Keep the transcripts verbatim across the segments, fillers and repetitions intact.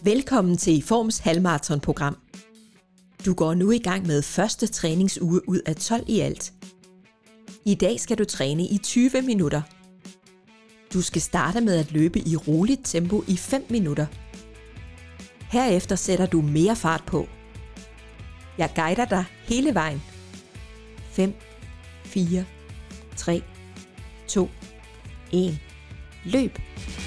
Velkommen til Iforms halvmarathonprogram. Du går nu i gang med første træningsuge ud af tolv i alt. I dag skal du træne i tyve minutter. Du skal starte med at løbe i roligt tempo i fem minutter. Herefter sætter du mere fart på. Jeg guider dig hele vejen. fem, fire, tre, to, et. Løb!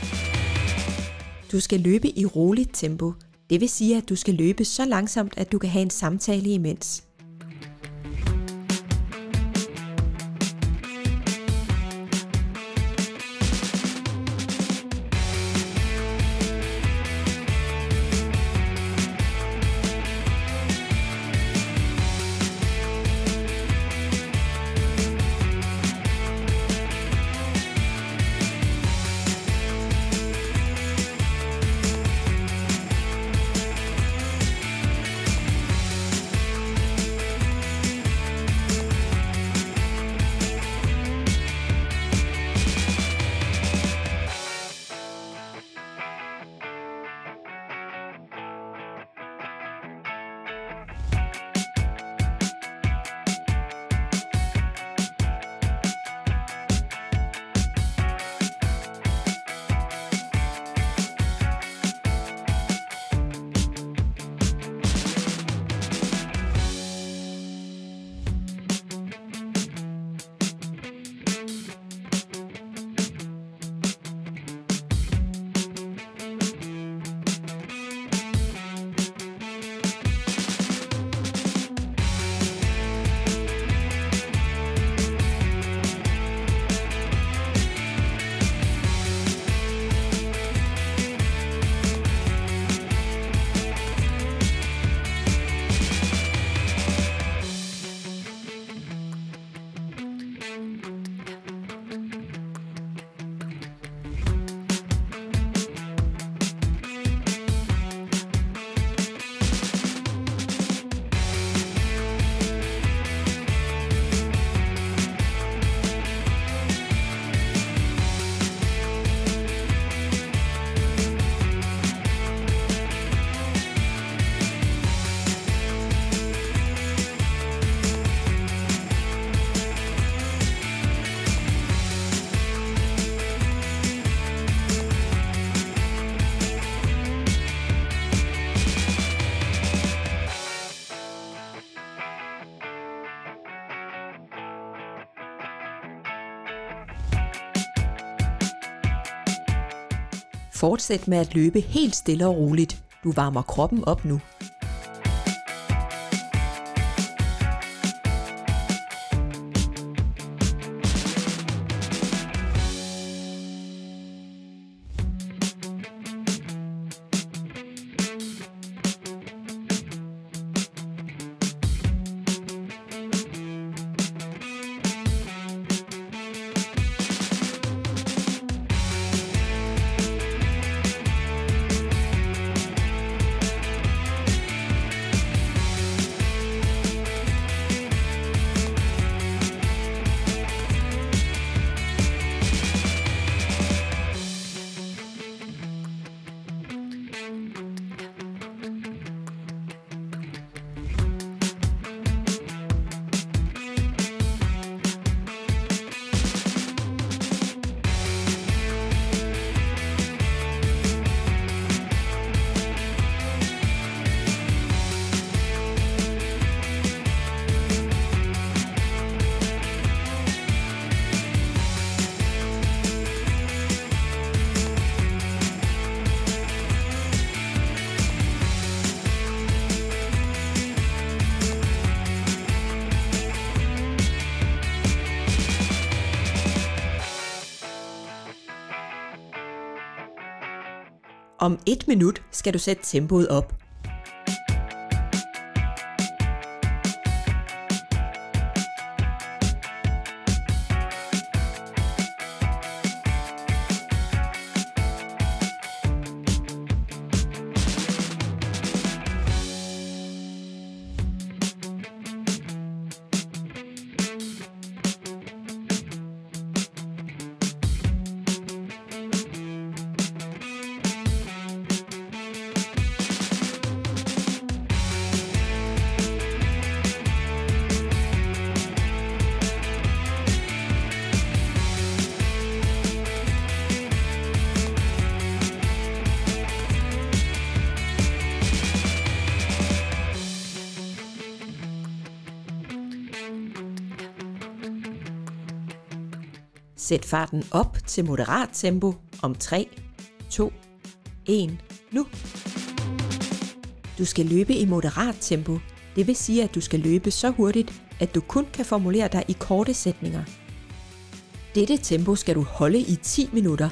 Du skal løbe i roligt tempo. Det vil sige, at du skal løbe så langsomt, at du kan have en samtale imens. Fortsæt med at løbe helt stille og roligt. Du varmer kroppen op nu. Om et minut skal du sætte tempoet op. Sæt farten op til moderat tempo om tre, to, et, nu. Du skal løbe i moderat tempo. Det vil sige, at du skal løbe så hurtigt, at du kun kan formulere dig i korte sætninger. Dette tempo skal du holde i ti minutter.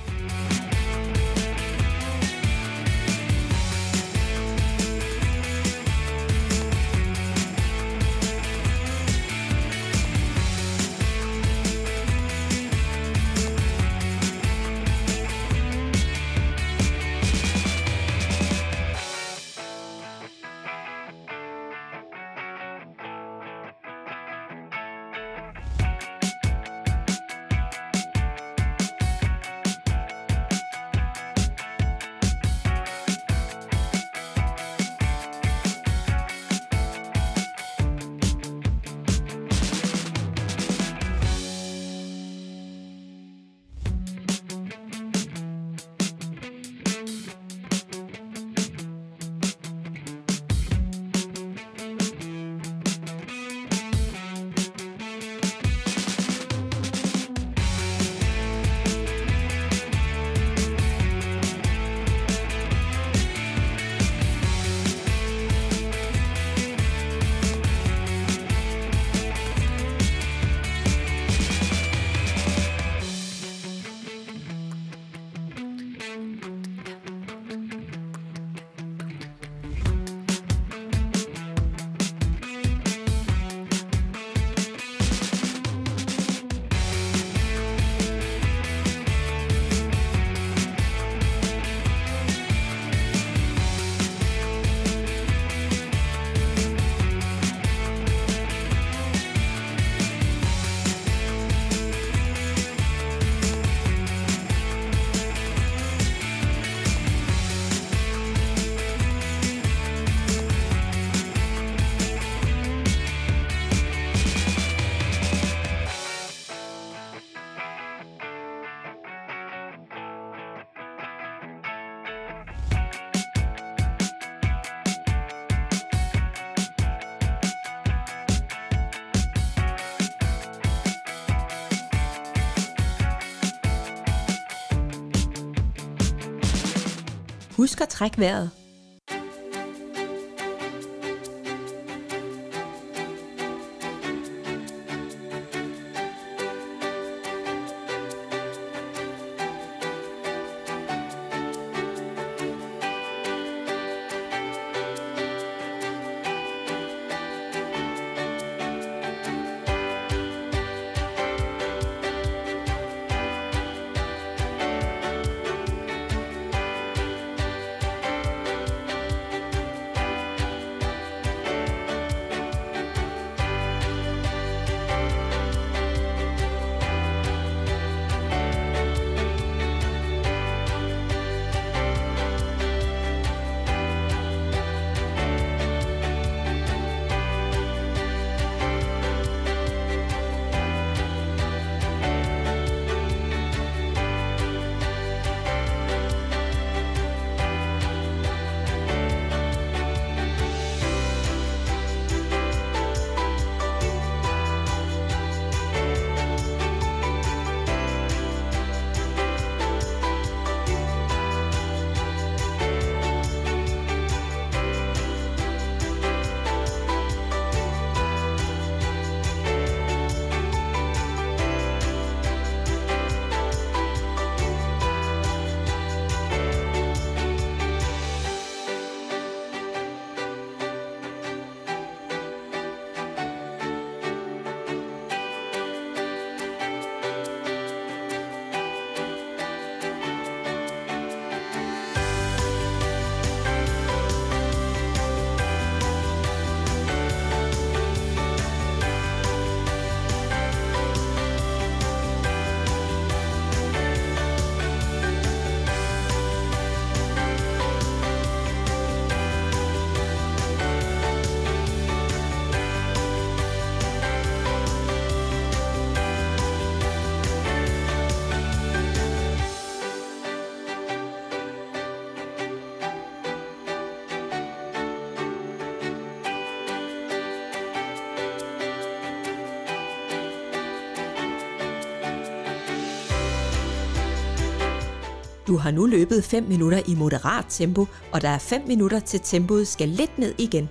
Husk at trække vejret. Du har nu løbet fem minutter i moderat tempo, og der er fem minutter til tempoet skal lidt ned igen.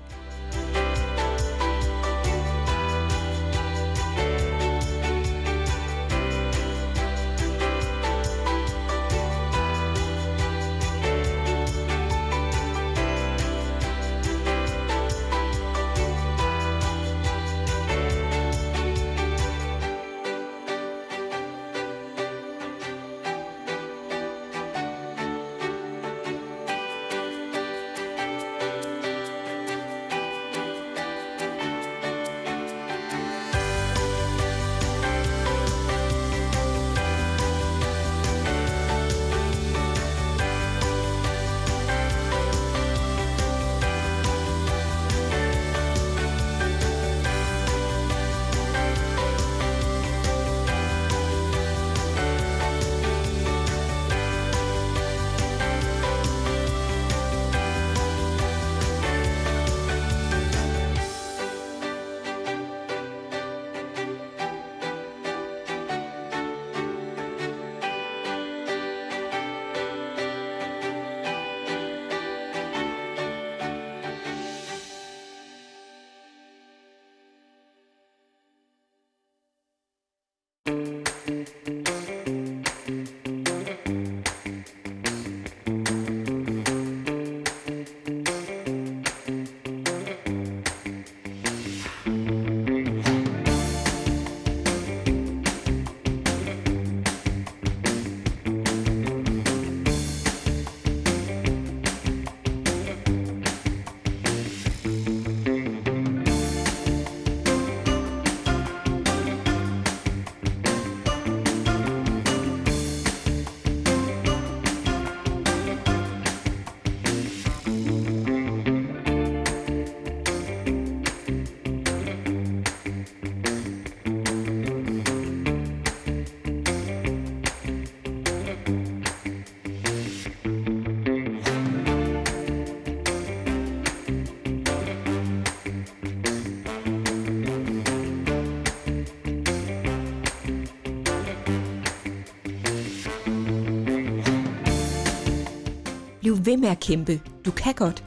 Bliv ved med at kæmpe. Du kan godt.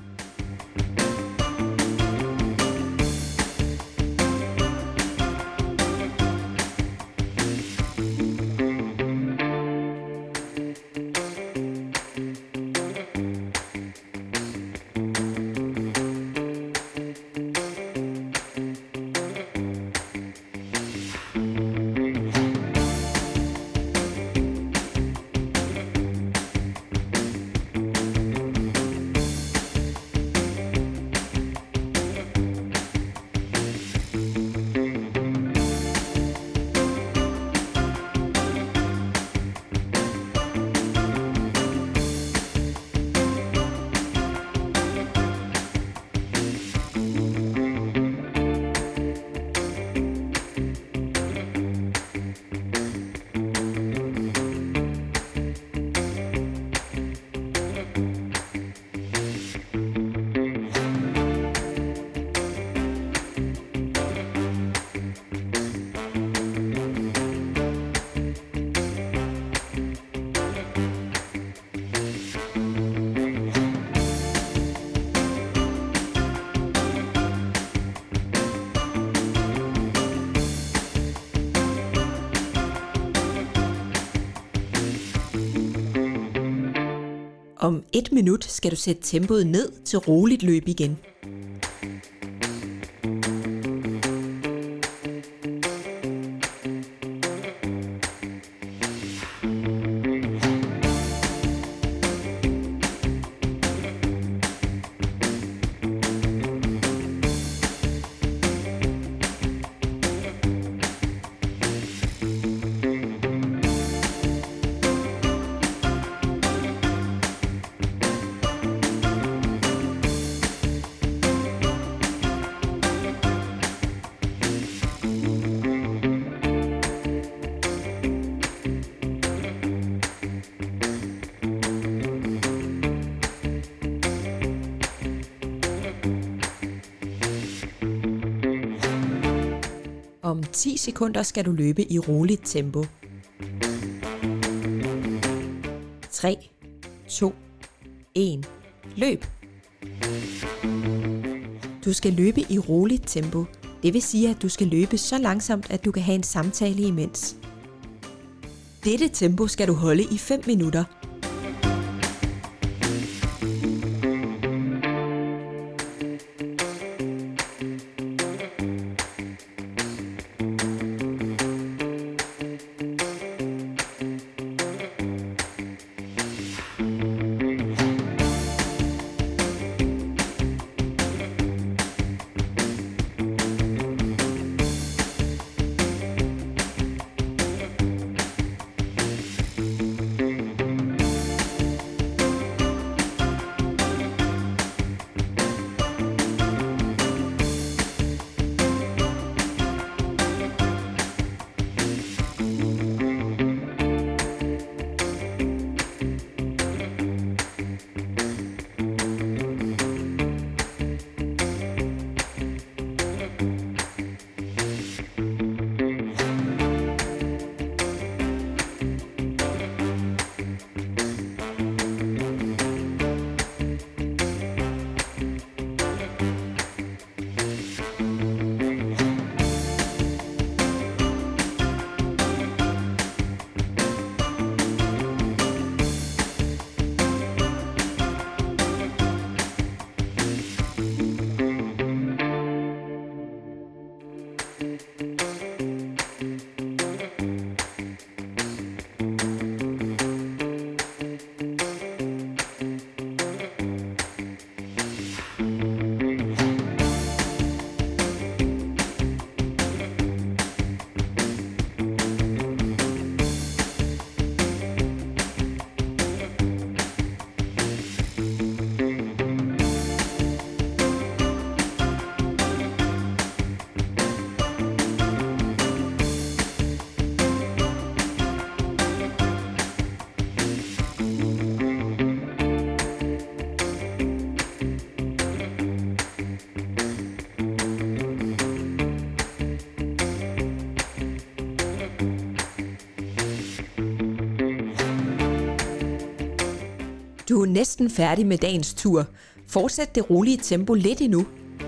Om et minut skal du sætte tempoet ned til roligt løb igen. Om ti sekunder skal du løbe i roligt tempo. tre, to, et. Løb! Du skal løbe i roligt tempo. Det vil sige, at du skal løbe så langsomt, at du kan have en samtale imens. Dette tempo skal du holde i fem minutter. Du er næsten færdig med dagens tur. Fortsæt det rolige tempo lidt endnu.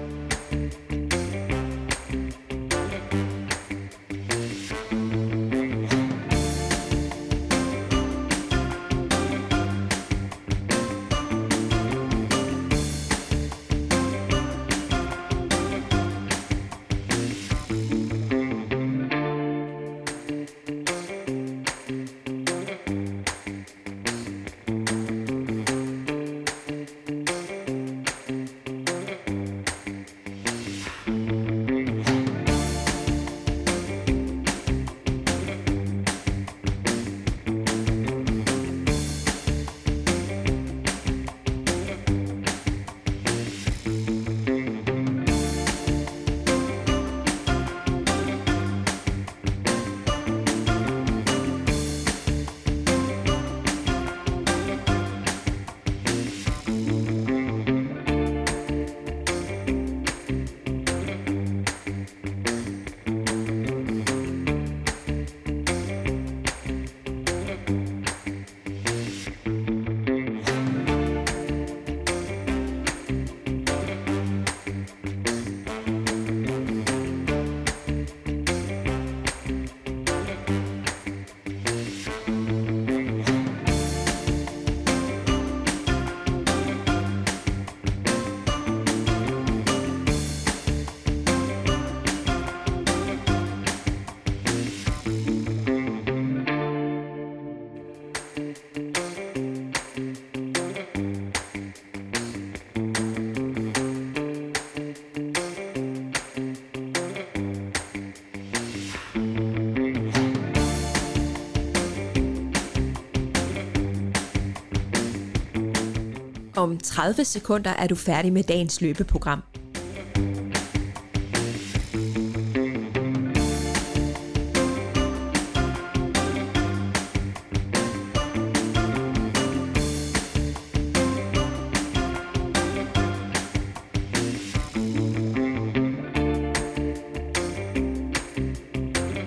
Om tredive sekunder er du færdig med dagens løbeprogram.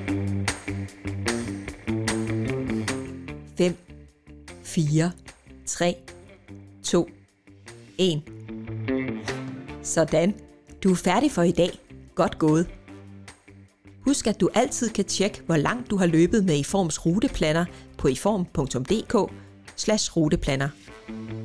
fem, fire, tre, to, et. Sådan. Du er færdig for i dag. Godt gået. Husk, at du altid kan tjekke, hvor langt du har løbet med Iforms ruteplaner på iform punktum d k slash ruteplaner.